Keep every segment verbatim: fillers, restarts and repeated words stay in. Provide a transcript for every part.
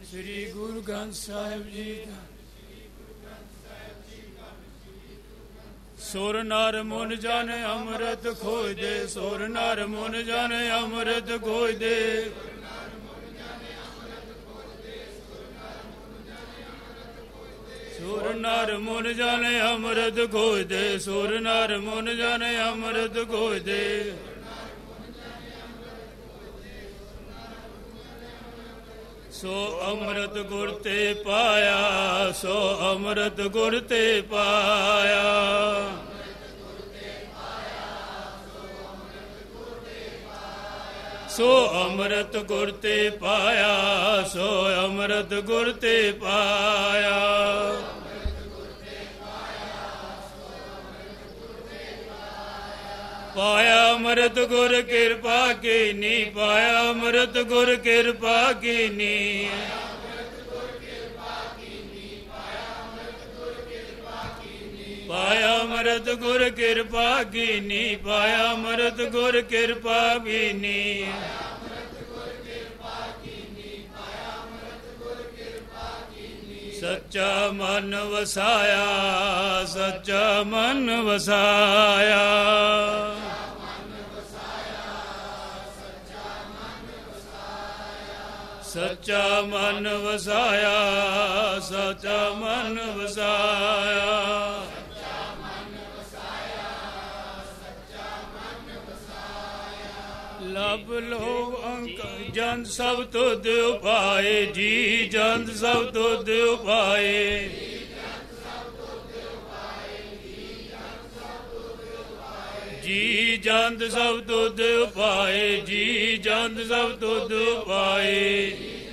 ਸ੍ਰੀ ਗੁਰੂ ਗ੍ਰੰਥ ਸਾਹਿਬ ਜੀ ਦਾ। ਸੁਰ ਨਰ ਮੁਨ ਜਨ ਅੰਮ੍ਰਿਤ ਖੋਜਦੇ, ਸੁਰ ਨਰ ਮੁਨ ਜਨ ਅੰਮ੍ਰਿਤ ਖੋਜਦੇ। ਸੁਰ ਨਰ ਮੁਨ ਜਨ ਅੰਮ੍ਰਿਤ ਖੋਜਦੇ, ਸੁਰ ਨਰ ਮੁਨ ਜਨ ਅੰਮ੍ਰਿਤ ਖੋਜਦੇ। ਸੋ ਅੰਮ੍ਰਿਤ ਗੁਰ ਤੇ ਪਾਇਆ, ਸੋ ਅੰਮ੍ਰਿਤ ਗੁਰ ਤੇ ਪਾਇਆ। ਸੋ ਅੰਮ੍ਰਿਤ ਗੁਰ ਤੇ ਪਾਇਆ, ਸੋ ਅੰਮ੍ਰਿਤ ਗੁਰ ਤੇ ਪਾਇਆ। ਪਾਇਆ ਅੰਮ੍ਰਿਤ ਗੁਰ ਕਿਰਪਾ ਕੀਨੀ, ਪਾਇਆ ਅੰਮ੍ਰਿਤ ਗੁਰ ਕਿਰਪਾ ਕੀਨੀ। ਪਾਇਆ ਅੰਮ੍ਰਿਤ ਗੁਰ ਕਿਰਪਾ ਕੀਨੀ, ਪਾਇਆ ਅੰਮ੍ਰਿਤ ਗੁਰ ਕਿਰਪਾ ਕੀਨੀ। ਸੱਚਾ ਮਨ ਵਸਾਇਆ, ਸੱਚਾ ਮਨ ਵਸਾਇਆ। ਸੱਚਾ ਮਨ ਵਸਾਇਆ, ਸੱਚਾ ਮਨ ਵਸਾਇਆ। ਲਬ ਲੋ ਅੰਕ ਜੰਦ ਸਭ ਤੁਧ ਉਪਾਏ, ਜੀ ਜੰਦ ਸਭ ਤੁਧ ਉਪਾਏ। ਜੀ ਜੰਦ ਸਭ ਤੁਧ ਉਪਾਏ, ਜੀ ਜੰਦ ਸਭ ਤੁਧ ਉਪਾਏ।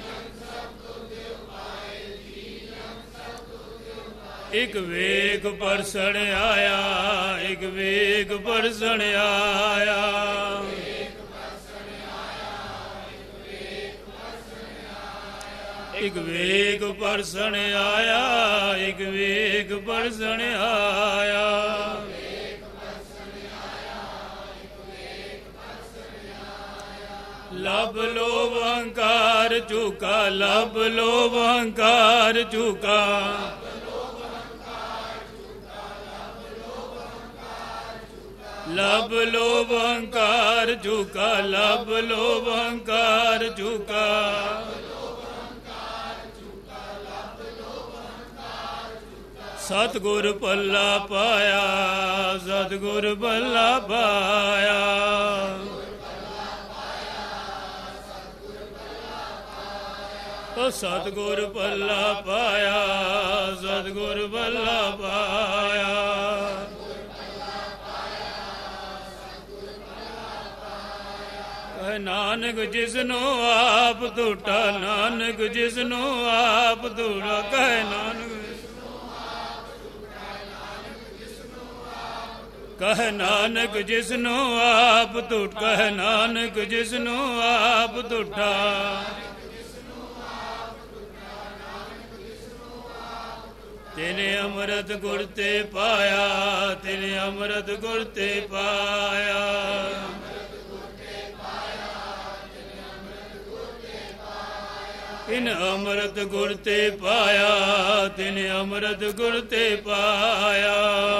ਇਕ ਵੇਖ ਪਰਸਣ ਆਇਆ, ਇਕ ਵੇਖ ਪਰਸਣ ਆਇਆ। ਇਕ ਵੇਖ ਪਰਸਣ ਆਇਆ, ਇਕ ਵੇਖ ਪਰਸਣ ਆਇਆ। ਲਬ ਲੋਭ ਅਹੰਕਾਰ ਝੂਕਾ, ਲਬ ਲੋਭ ਅਹੰਕਾਰ ਝੂਕਾ। ਲਬ ਲੋਭ ਅਹੰਕਾਰ ਝੂਕਾ, ਲਬ ਲੋਭ ਅਹੰਕਾਰ ਝੂਕਾ। ਸਤਿਗੁਰ ਪੱਲਾ ਪਾਇਆ, ਸਤਿਗੁਰ ਪੱਲਾ ਪਾਇਆ। ਓ ਸਤਿਗੁਰ ਪੱਲਾ ਪਾਇਆ, ਸਤਿਗੁਰ ਪੱਲਾ ਪਾਇਆ। ਕਹਿ ਨਾਨਕ ਜਿਸਨੂੰ ਆਪ ਟੂਟਾ, ਨਾਨਕ ਜਿਸਨੂੰ ਆਪ ਟੂਟਾ। ਕਹਿ ਨਾਨਕ ਕਹਿ ਨਾਨਕ ਜਿਸਨੂੰ ਆਪ ਟੂਟ, ਕਹਿ ਨਾਨਕ ਜਿਸਨੂੰ ਆਪ ਟੂਟਾ। ਤਿਨੇ ਅੰਮ੍ਰਿਤ ਗੁਰ ਤੇ ਪਾਇਆ, ਤਿਨੇ ਅੰਮ੍ਰਿਤ ਗੁਰ ਤੇ ਪਾਇਆ। ਤਿਨ ਅੰਮ੍ਰਿਤ ਗੁਰ ਤੇ ਪਾਇਆ, ਤਿਨ ਅੰਮ੍ਰਿਤ ਗੁਰ ਤੇ ਪਾਇਆ।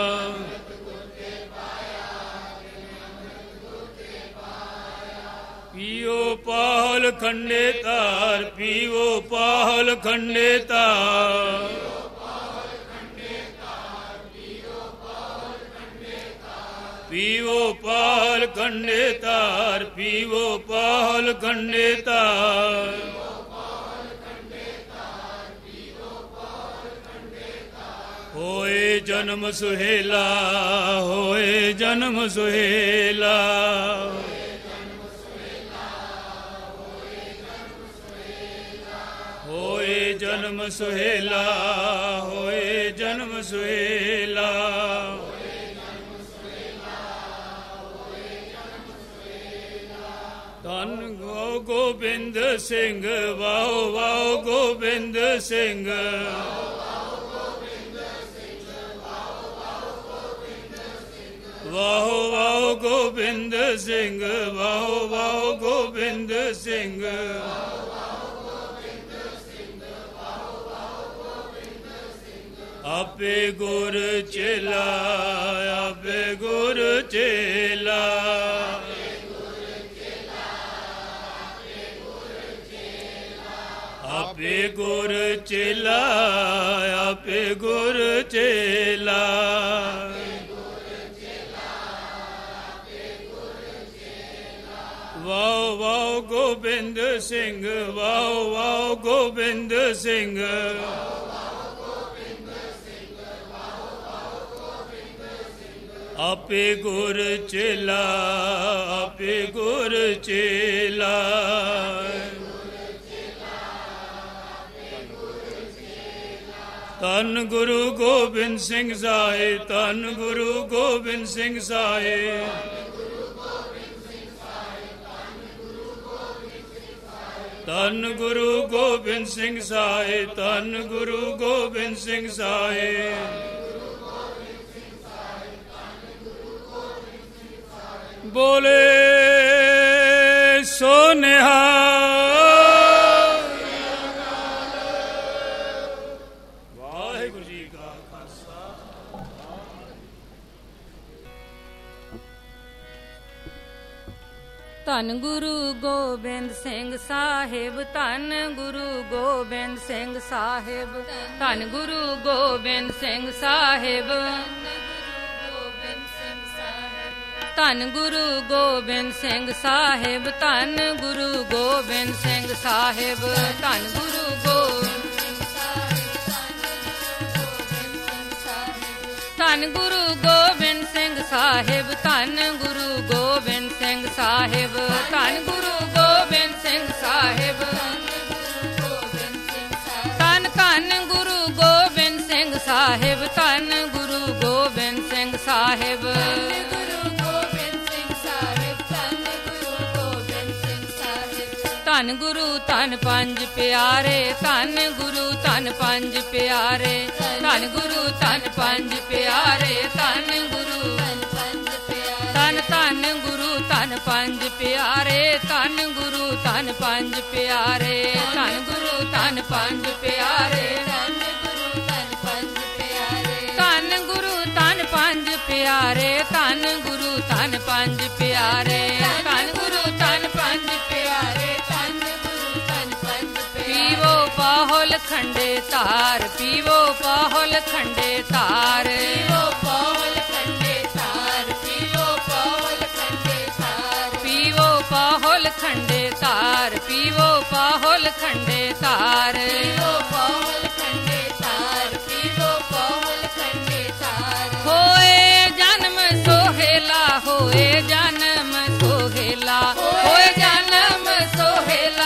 ਪੀਓ ਪਾਹਲ ਖੰਡੇ ਤਾਰ, ਪੀਓ ਪਾਹਲ ਖੰਡੇ ਤਾਰ। ਪੀਓ ਪਾਹਲ ਖੰਡੇ ਤਾਰ, ਪੀਓ ਪਾਹਲ ਖੰਡੇ ਤਾਰ। ਹੋਏ ਜਨਮ ਸੁਹੇਲਾ, ਹੋਏ ਜਨਮ ਸੁਹੇਲਾ। ਹੋਏ ਜਨਮ ਸੁਹੇਲਾ, ਹੋਏ ਜਨਮ ਸੁਹੇਲਾ। ਧੰਨ ਗੋ ਗੋਬਿੰਦ ਸਿੰਘ, ਵਾਹ ਵਾਹ ਗੋਬਿੰਦ ਸਿੰਘ। ਵਾਹ ਵਾਹ ਗੋਬਿੰਦ ਸਿੰਘ, ਵਾਹ ਵਾਹ ਗੋਬਿੰਦ ਸਿੰਘ। ਆਪੇ ਗੁਰ ਚੇਲਾ ਆਪੇ ਗੁਰ ਚੇਲਾ ਆਪੇ ਗੁਰ ਚੇਲਾ ਆਪੇ ਗੁਰ ਚੇਲਾ ਵਾਹ ਵਾਹ ਗੋਬਿੰਦ ਸਿੰਘ ਵਾਹ ਵਾਹ ਗੋਬਿੰਦ ਸਿੰਘ ਆਪੇ ਗੁਰ ਚੇਲਾ ਆਪੇ ਗੁਰ ਚੇਲਾ ਧੰਨ ਗੁਰੂ ਗੋਬਿੰਦ ਸਿੰਘ ਸਾਹਿਬ ਧੰਨ ਗੁਰੂ ਗੋਬਿੰਦ ਸਿੰਘ ਸਾਹਿਬ ਧੰਨ ਗੁਰੂ ਗੋਬਿੰਦ ਸਿੰਘ ਸਾਹਿਬ ਧੰਨ ਗੁਰੂ ਗੋਬਿੰਦ ਸਿੰਘ ਸਾਹਿਬ ਬੋਲੇ ਸੋ ਨਿਹਾਲ ਵਾਹਿਗੁਰੂ ਜੀ ਕਾ ਖਾਲਸਾ ਧੰਨ ਗੁਰੂ ਗੋਬਿੰਦ ਸਿੰਘ ਸਾਹਿਬ ਧੰਨ ਗੁਰੂ ਗੋਬਿੰਦ ਸਿੰਘ ਸਾਹਿਬ ਧੰਨ ਗੁਰੂ ਗੋਬਿੰਦ ਸਿੰਘ ਸਾਹਿਬ ਧੰਨ ਗੁਰੂ ਗੋਬਿੰਦ ਸਿੰਘ ਸਾਹਿਬ ਧੰਨ ਗੁਰੂ ਗੋਬਿੰਦ ਸਿੰਘ ਸਾਹਿਬ ਧੰਨ ਗੁਰੂ ਗੋਬਿੰਦ ਧੰਨ ਗੁਰੂ ਗੋਬਿੰਦ ਸਿੰਘ ਸਾਹਿਬ ਧੰਨ ਗੁਰੂ ਗੋਬਿੰਦ ਸਿੰਘ ਸਾਹਿਬ ਧੰਨ ਗੁਰੂ ਗੋਬਿੰਦ ਸਿੰਘ ਸਾਹਿਬ ਧੰਨ ਧੰਨ ਗੁਰੂ ਗੋਬਿੰਦ ਸਿੰਘ ਸਾਹਿਬ ਧੰਨ ਗੁਰੂ ਗੋਬਿੰਦ ਸਿੰਘ ਸਾਹਿਬ ਧੰਨ ਗੁਰੂ ਧੰਨ ਪੰਜ ਪਿਆਰੇ ਧੰਨ ਗੁਰੂ ਧੰਨ ਪੰਜ ਪਿਆਰੇ ਧੰਨ ਗੁਰੂ ਧੰਨ ਪੰਜ ਪਿਆਰੇ ਧੰਨ ਗੁਰੂ ਧੰਨ ਧੰਨ ਗੁਰੂ ਧੰਨ ਪੰਜ ਪਿਆਰੇ ਧੰਨ ਗੁਰੂ ਧੰਨ ਪੰਜ ਪਿਆਰੇ ਧੰਨ ਗੁਰੂ ਧੰਨ ਪੰਜ ਪਿਆਰੇ ਧੰਨ ਗੁਰੂ ਧੰਨ ਪੰਜ ਪਿਆਰੇ ਧੰਨ ਗੁਰੂ ਧੰਨ ਪੰਜ ਪਿਆਰੇ ਧੰਨ ਗੁਰੂ ਧੰਨ ਪੰਜ ਪਿਆਰੇ ਪੀਵੋ ਪਾਹੁਲ ਖੰਡੇ ਧਾਰ ਪੀਵੋ ਪਾਹੁਲ ਖੰਡੇ ਧਾਰ ਪੀਵੋ ਪਾਹੁਲ ਖੰਡੇ ਧਾਰ ਪੀਵੋ ਪਾਹੁਲ ਖੰਡੇ ਧਾਰ ਪੀਵੋ ਪਾਹੁਲ ਖੰਡੇ ਧਾਰ ਪੀਵੋ ਪਾਹੁਲ ਖੰਡੇ ਧਾਰ ਪੀਵੋ ਪਾਹੁਲ ਖੰਡੇ ਧਾਰ ਪੀਵੋ ਪਾਹੁਲ ਖੰਡੇ ਧਾਰ ਹੋਏ ਜਨਮ ਸੋਹੇਲਾ ਹੋਏ ਜਨਮ ਸੋਹੇਲਾ ਹੋਏ ਜਨਮ ਸੋਹੇਲਾ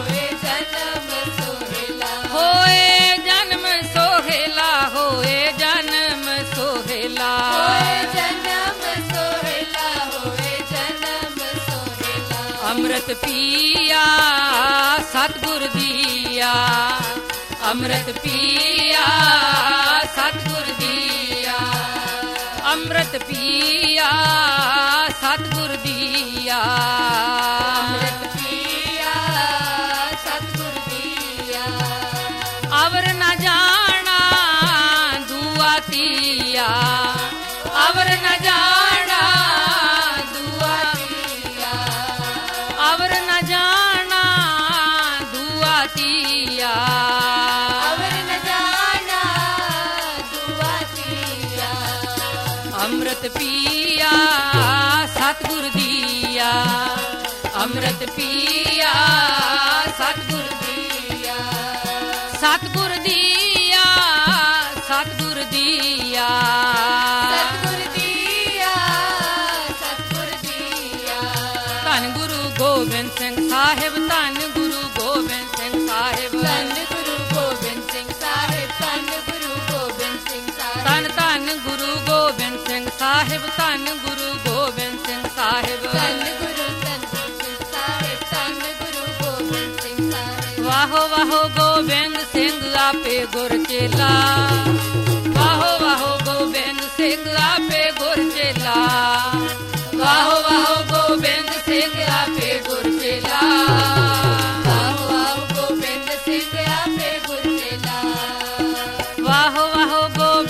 ਹੋਏ ਜਨਮ ਸੋਹੇਲਾ ਹੋਏ ਜਨਮ ਸੋਹੇਲਾ ਹੋਏ ਜਨਮ ਸੋਹੇਲਾ ਹੋਏ ਜਨਮ ਸੋਹੇਲਾ ਅੰਮ੍ਰਿਤ ਪੀਆ ਸਤਿਗੁਰ ਦੀਆ ਅੰਮ੍ਰਿਤ ਪੀਆ ਸਤਿਗੁਰ ਦੀਆ ਅੰਮ੍ਰਿਤ ਪੀਆ ਸਤਿਗੁਰ ਦੀਆ ਅੰਮ੍ਰਿਤ ਪੀਆ ਸਤਿਗੁਰ ਦੀਆ ਅਵਰ ਨ ਜਾਣਾ ਦੁਆ ਤੀਆ ਅਵਰ ਨ ਜਾਣਾ ਦੁਆ ਤੀਆ ਅਵਰ ਨ ਜਾਣਾ ਦੁਆ ਤੀਆ ਅਵਰ ਨ ਜਾਣਾ ਦੁਆ ਤੀਆ ਅੰਮ੍ਰਿਤ ਪੀਆ ਸਤਿਗੁਰ ਦੀਆ ਅੰਮ੍ਰਿਤ ਪੀਆ ਸਤਿਗੁਰ ਦੀਆ ਸਤਿਗੁਰ ਦੀਆ ਸਤਿਗੁਰ ਦੀਆ ਸਤਿਗੁਰ ਦੀਆ ਸਤਿਗੁਰ ਦੀਆ ਧੰਨ ਗੁਰੂ ਗੋਬਿੰਦ ਸਿੰਘ ਸਾਹਿਬ ਧੰਨ ਗੁਰੂ ਗੋਬਿੰਦ ਸਿੰਘ ਸਾਹਿਬ ਧੰਨ ਗੁਰੂ ਗੋਬਿੰਦ ਸਿੰਘ ਸਾਹਿਬ ਧੰਨ ਗੁਰੂ ਗੋਬਿੰਦ ਸਿੰਘ ਸਾਹਿਬ ਧੰਨ ਧੰਨ ਗੁਰੂ ਗੋਬਿੰਦ ਸਿੰਘ ਸਾਹਿਬ ਧੰਨ ਗੁਰੂ ਗੋਬਿੰਦ ਸਿੰਘ ਸਾਹਿਬ ਧੰਨ ਗੁਰੂ ਗੋਬਿੰਦ ਸਾਹਿਬ ਧੰਨ ਗੁਰੂ ਗੋਬਿੰਦ ਸਿੰਘ ਸਾਹਿਬ ਵਾਹੋ ਵਾਹੋ ਗੋਬਿੰਦ ਸਿੰਘ ਆਪੇ ਗੁਰ ਚੇਲਾ ਵਾਹੋ ਵਾਹੋ ਗੋਬਿੰਦ ਸਿੰਘ ਆਪੇ ਗੁਰ ਚੇਲਾ ਵਾਹੋ ਵਾਹੋ ਗੋਬਿੰਦ ਸਿੰਘ ਆਪੇ ਗੁਰ ਚੇਲਾ ਵਾਹੋ ਵਾਹੋ ਗੋਬਿੰਦ ਸਿੰਘ ਆਪੇ ਗੁਰ ਚੇਲਾ ਵਾਹੋ ਵਾਹੋ ਗੋਬਿੰਦ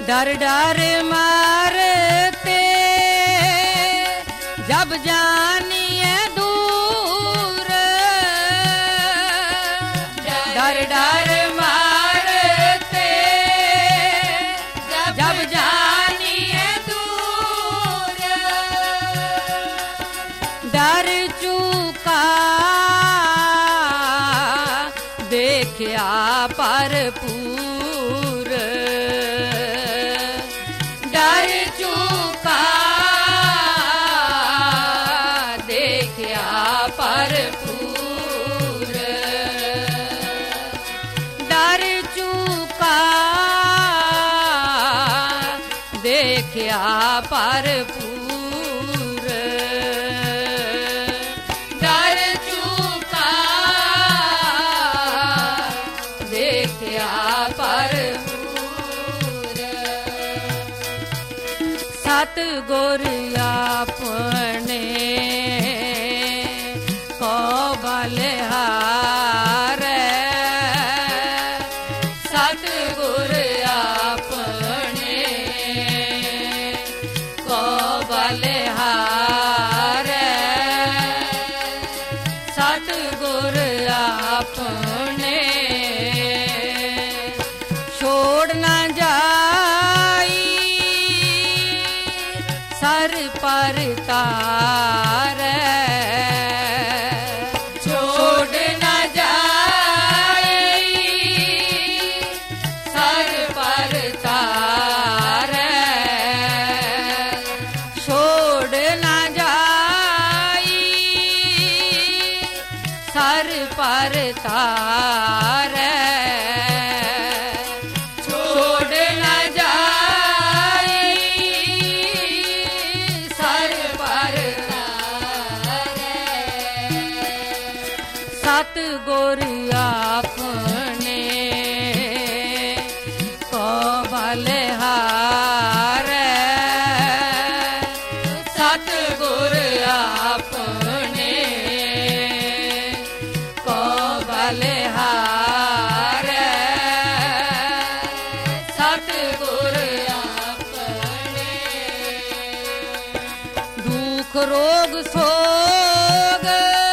डर डर मारते जब जानिए दूर, डर डर मारते जब जानिए दूर, डर चूका देखिया भरपूर, डर चूका देखिया भरपूर, डर चूका देखिया भरपूर, डर चूका देखिया भरपूर। सतगुर आपने को बलिहारै, सतगुर आपने को बलिहारै, सतगुर आपने छोड़ ना जाई सर पर तारै, छोड़ ना जाई सर पर तारै, छोड़ ना जाई सर पर तारै, छोड़ ना जाई सर पर तारै। सतगुर आपने को बलिहारै, सतगुर आपने को बलिहारै, सतगुर आपने दुख रोग सोग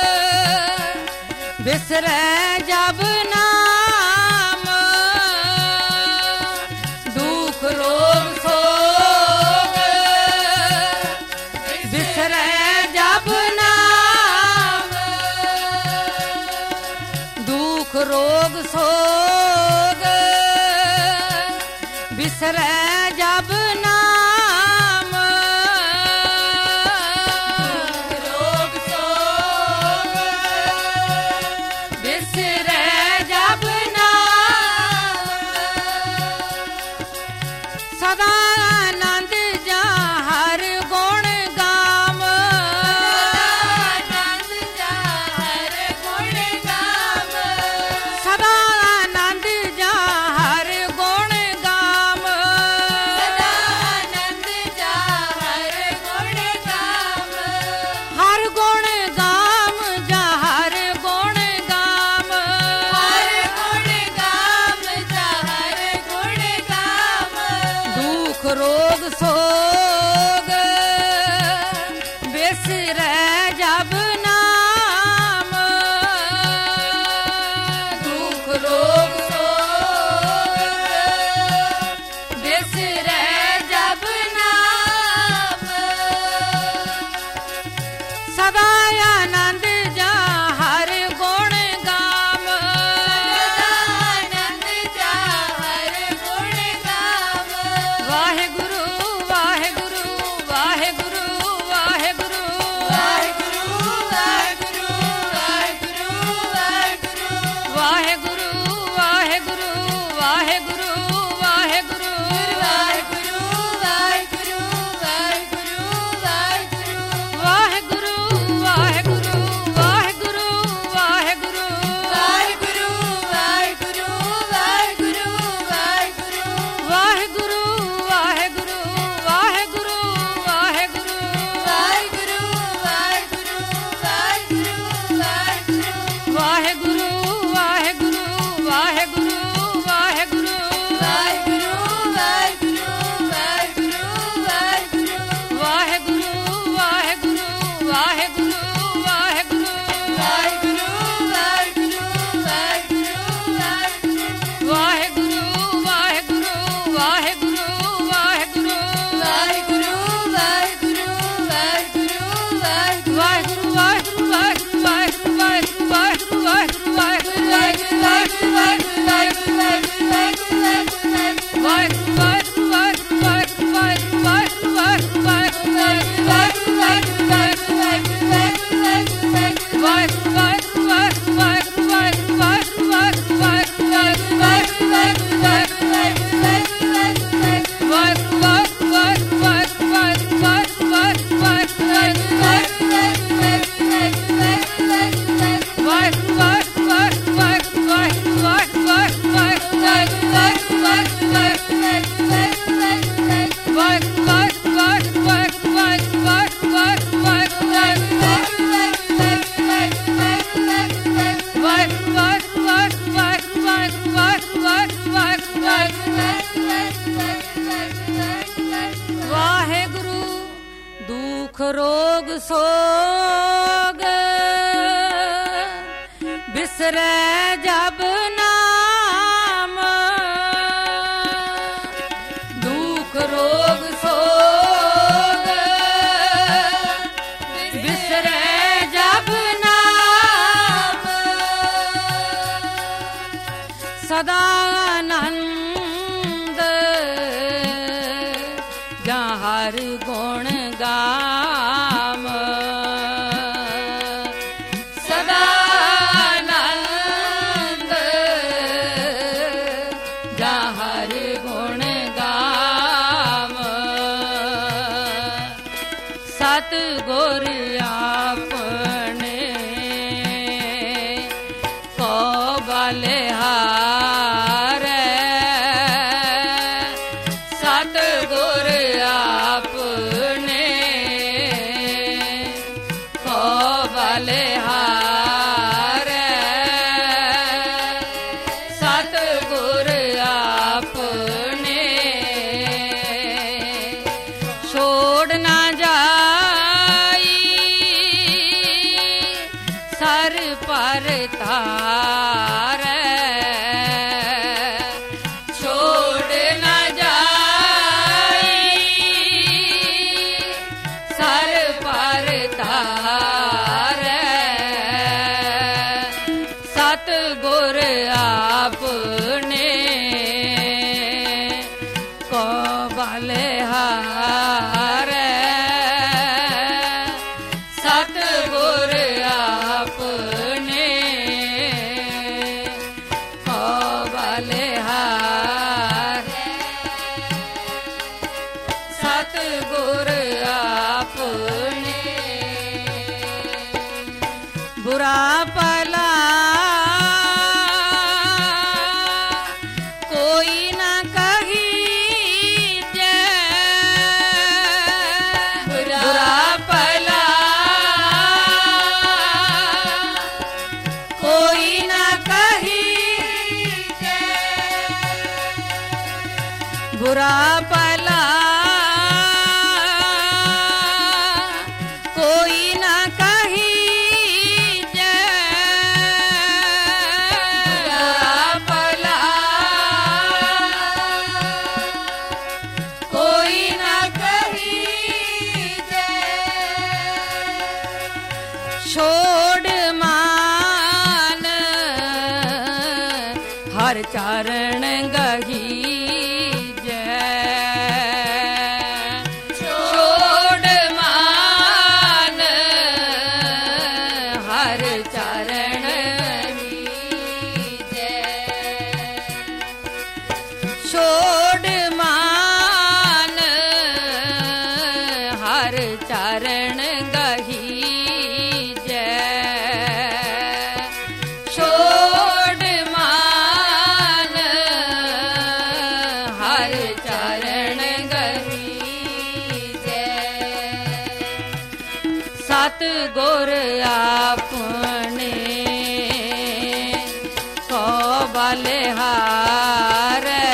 बिसरै जब नाम, दुख रोग सोग बिसरै जब नाम, दुख रोग सोग बिसरै जब नाम, दुख रोग सोग बिसरै जब नाम, सदा आनंद जा हर गुण गाम, आनंद जा हर गुण गाम, सदा आनंद जा हर गुण गाम, सदा आनंद जा हर गुण गाम, हर गुण गाम जा हर गुण गाम, हर गुण गाम जा हर गुण गाम, दुख रोग सोग बिसरै जब नाम, दुख रोग सोग बिसरै जब नाम, सदा आनंद जा हर गुण गाम, सदा आनंद जा हर गुण गाम, वाहिगुरु वाहिगुरु दुख रोग सोग बिसरे जब नाम, दुख रोग सोग बिसरे जब नाम, सदा आनंद हर गुण गाम, सदा आनंद हर गुण गाम, सतगुर आपने को बलिहारै, सतगुर आपने को बलिहारै, सतगुर आपने छोड़ ना जाई सर पर तारै, छोड़ ना जाई सर पर तारै, सतगुर आपने को बलिहारै, सतगुर आपने को बलिहारै, सतगुर आपने बुरा भला कोई ना कहीजै, बुरा भला कोई ना कहीजै, बुरा भला कोई ना कहीजै, बुरा भला कोई ना कहीजै, छोड़ मान हर चरण गहीजै, छोड़ मान हर चरण गहीजै, छोड़ मान हर चरण गहीजै, छोड़ मान हर चरण गहीजै, सतगुर आपने को बलिहारै,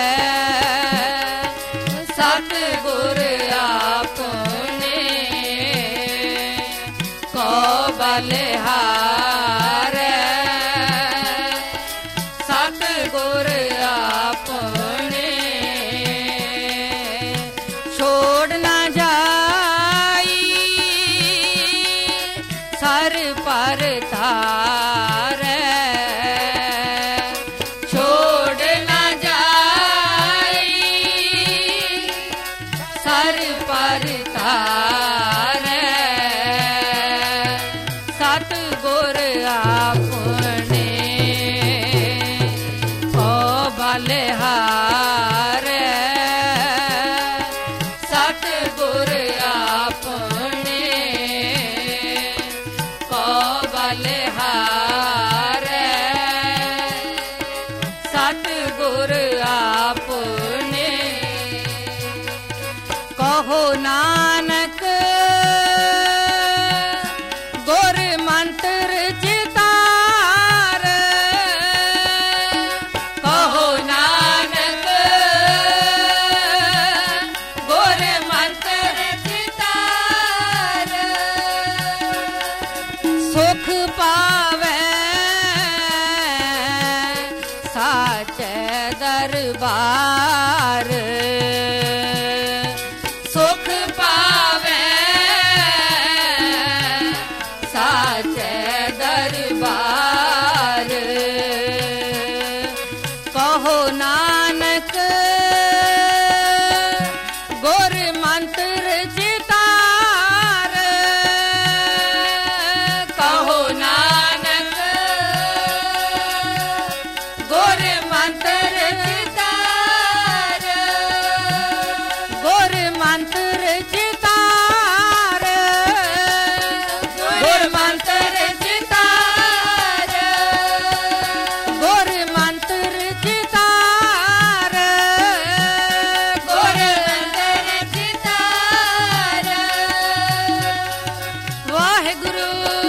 सतगुर आपने को बलिहारै, सतगुर आपने छोड़ ना जाई सर पर तारै, छोड़ ना जाई सर पर तारै, सतगुर आपने को बलिहारै, सतगुर आपने को बलिहारै, सतगुर आपने कहो नानक गुर मंत्र चितार, कहो नानक गुर मंत्र चितार, ਮੰਤਰ ਚਿਤਾਰ ਗੁਰ ਮੰਤਰ ਚਿਤਾਰ ਗੁਰ ਮੰਤਰ ਚਿਤਾਰ ਗੁਰ ਮੰਤਰ ਚਿਤਾਰ ਵਾਹਿਗੁਰੂ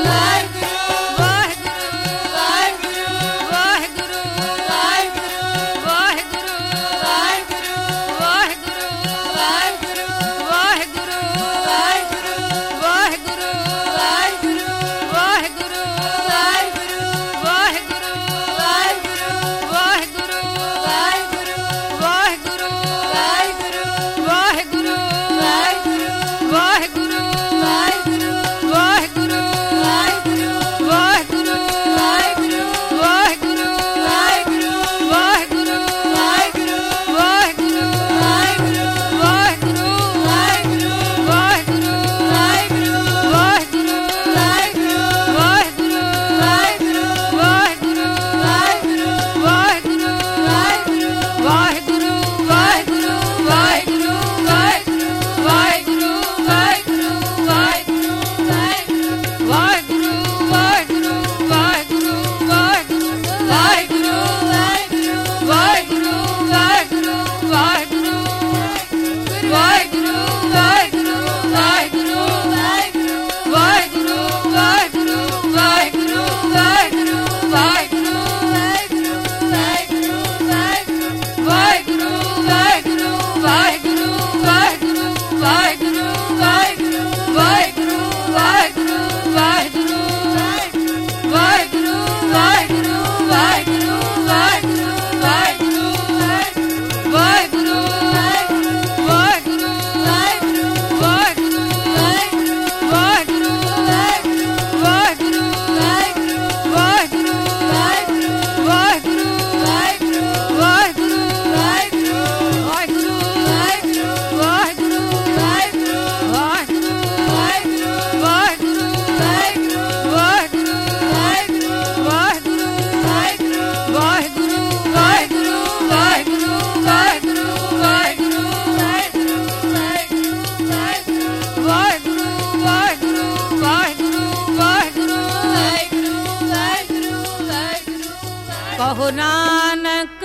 ਕਹੋ ਨਾਨਕ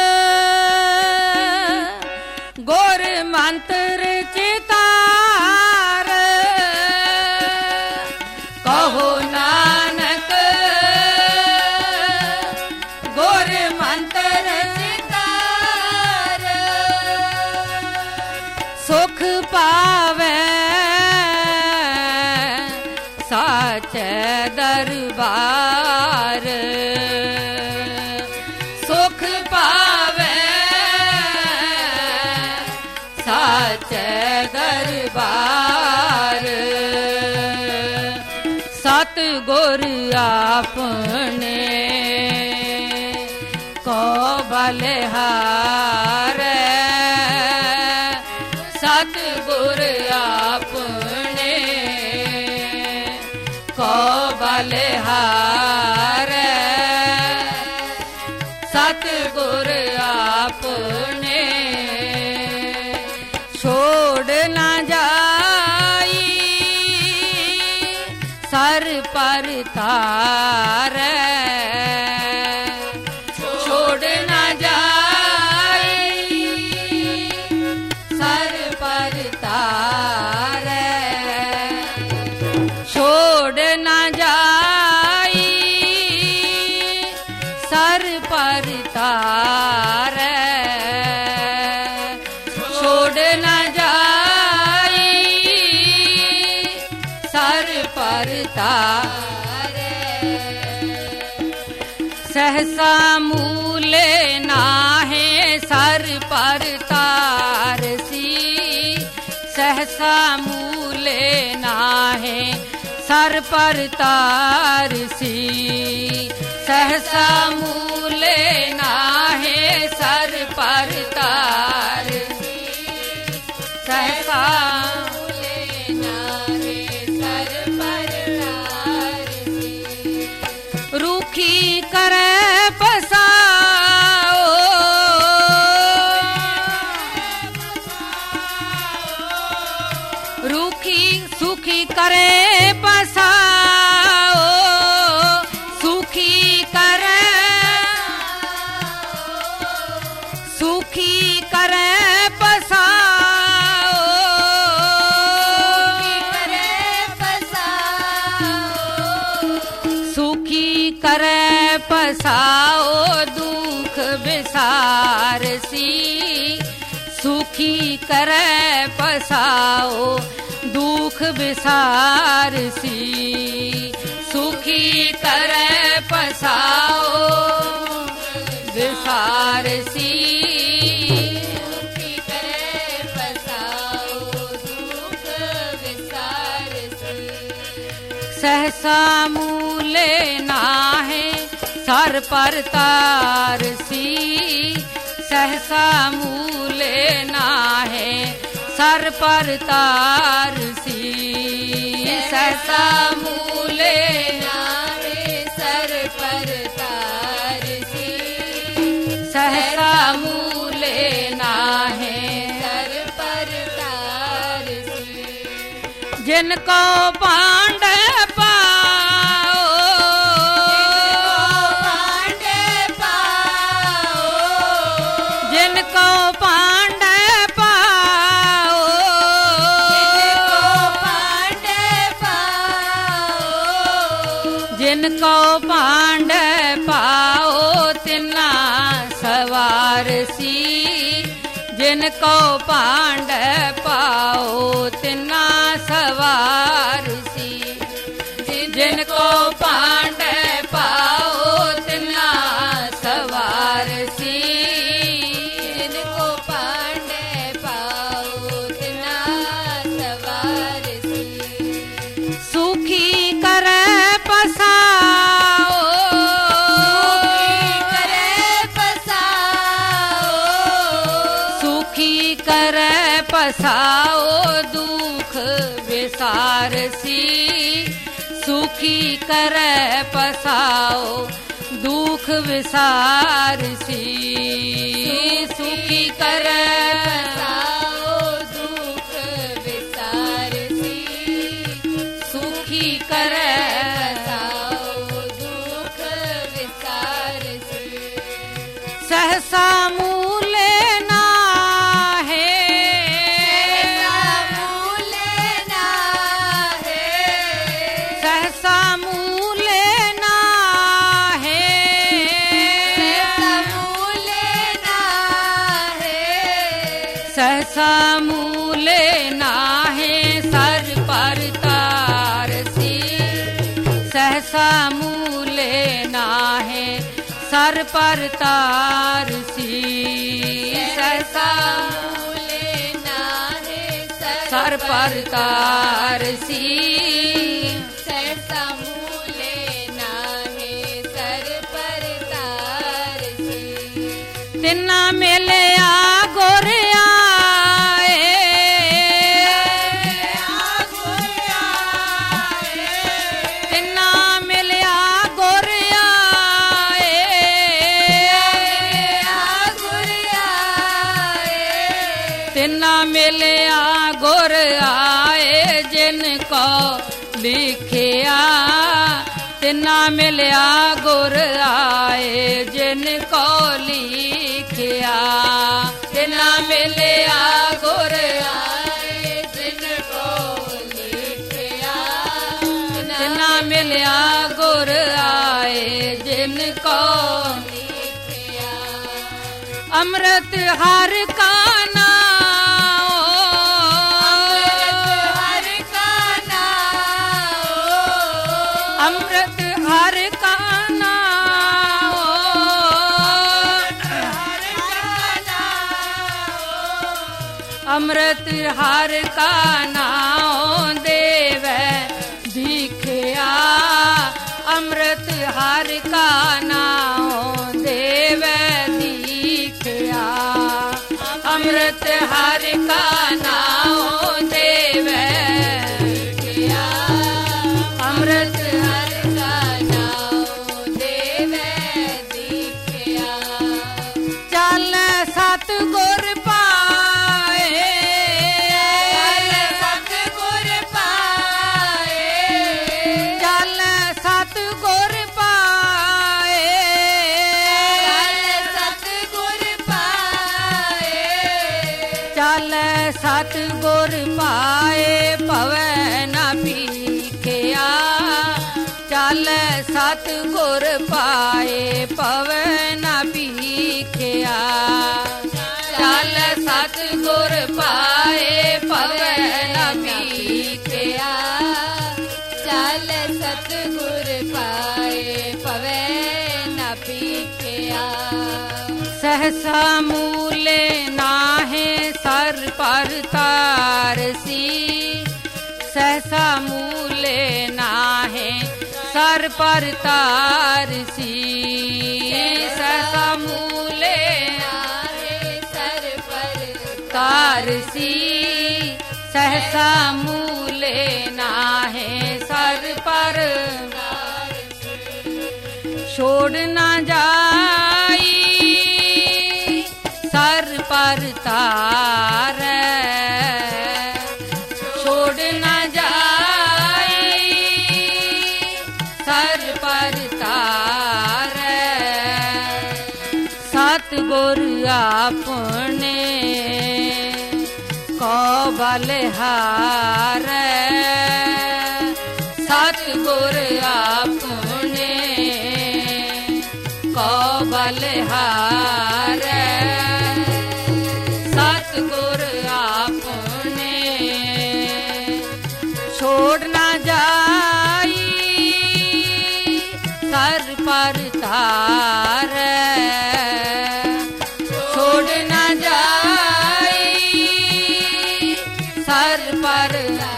ਗੁਰ ਮੰਤਰ ਚਿਤਾਰ ਕਹੋ ਨਾਨਕ ਗੁਰ ਮੰਤਰ ਚਿਤਾਰ ਸੁਖ ਪਾਵੇ ਸਾਚੇ ਦਰਬਾਰ ਸੁਖ ਪਾਵੇ ਸਾਚੇ ਦਰਬਾਰ ਸਤ ਗੁਰ ਆਪਣੇ ਕੋ ਬਲਿਹਾਰ ਸਤ ਗੁਰ ਆਪਣੇ ਕੋ ਬਲਿਹਾਰ ਸਤ ਗੁਰ ਆਪਣੇ ਛੋੜ ਨਾ ਜਾਈ ਸਰ ਪਰ ਤਾਰ ਛੋੜ ਨਾ ਜਾਈ ਸਰ ਪਰ ਤਾਰ ਛੋੜ ਨਾ ਜਾਈ ਸਰ ਪਰ ਤਾਰ ਛੋੜ ਨਾ ਜਾਈ ਸਰ ਪਰ ਤਾਰ सहसा मूले नाहे सर पर तार सी सहसा मूले नाहे सर पर तार सी सहसा मूले नाहे सर पर तार सी सहसा रूखी करे पसाओ रूखी सुखी करे बसाओ, सुखी करे सुखी करे बसाओ, सुखी करे बसाओ, दुख विसार सी सुखी करे पसाओ, दुख विसार सी सुखी करे पसाओ, विसार सी सुखी करे पसाओ, दुख विसार सी। सहसा मूले नाहे सर पर तार सी, सहसा मूले नाहे सर पर तार सी, सहसा मूले नाहे सर पर तार सी, सहसा मूले नाहे सर पर तार सी। जिनको पांड पाओ, जिनको पांड पाओ, जिनको पांड पाओ, तिना सवार सी, जिनको पांड पाओ, तिना सवार सी, जिनको पांड पाओ, तिना सवार सी, जिनको पांड पाओ, तिना सवार सी। सुखी करे पसाओ, सुखी करे पसाओ, सुखी करे पसाओ, दुख विसार सी सुखी करे पसाओ, दुख विसार सी सुखी करे पसाओ, दुख विसार सी सुखी करे पसाओ, दुख विसार सी। सहसा मूले नाहे, सहसा मूले नाहे, सहसा मूले नाहे सर पर तार सी, सहसा मूले नाहे सर पर तार सी, सहसा मूले नाहे सर पर तार सी, सहसा मूले नाहे सर पर तार सी। तिन्ना मेले आ गोरिया तिन्ना मिलिया गोरिया तिन्ना मिलिया गुर आए, जिनको लिखिया तिन्ना मिलिया गुर आए, जिनको लिखिया तिन्ना मिलिया गुर आए, जिनको लिखिया तिन्ना मिलिया गुर आए, जिनको लिखिया। अमृत हर का अमृत हर का नाम, अमृत हर का नाम देव दिखया, अमृत हर का नाम देव दिखया, अमृत हर का नाम देव दिखया, अमृत सतगुर पाए, चाले सतगुर पाए पवै न पीखिया चाले सतगुर पाए पवै न पीखिया चाले सतगुर पाए पवै न पीखिया चाल सतगुर पाए पवै न पीखिया सहसा मूले नाहे सर पर तारसी सहसा मूले नाहे सर पर तारसी सहसा मूले नाहे सर पर तारसी सहसा मूले नाहे सर पर छोड़ न जाई सर पर तार छोड़ न जाई सर पर तार सतगुर आपने को बलिहार सतगुर आपने को बलिहार सतगुर आपने छोड़ न जाई सर पर तार छोड़ न जाई सर पर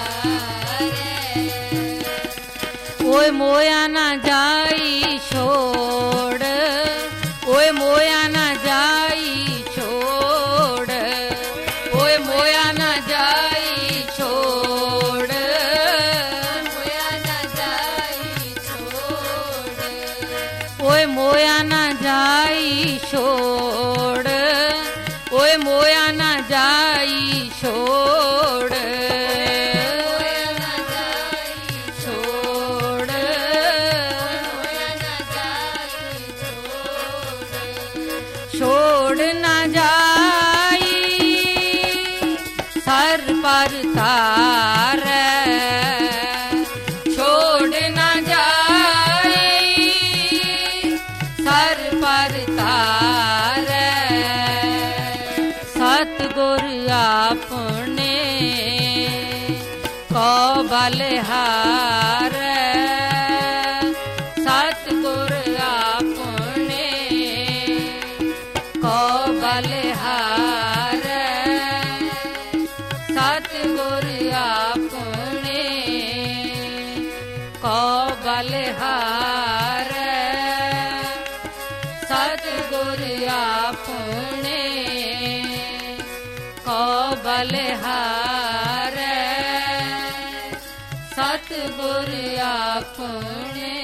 ओए मोया न जाई छोड़ ओए मोया न जाई छोड़ ओए मोया न जाई छोड़ मोया न जाई छोड़ ओए मोया न जाई छोड़ ओए मोया न जाई छोड़ मोया न जाई छोड़ मोया न जाई छोड़ छोड़ न जाई सर पर तार छोड़ न जाई सर पर तार सतगुर आपने को बलिहार सतगुर आपने को बलिहार सतगुर आपने को बलिहार सतगुर आपने को बलिहार सतगुर आपने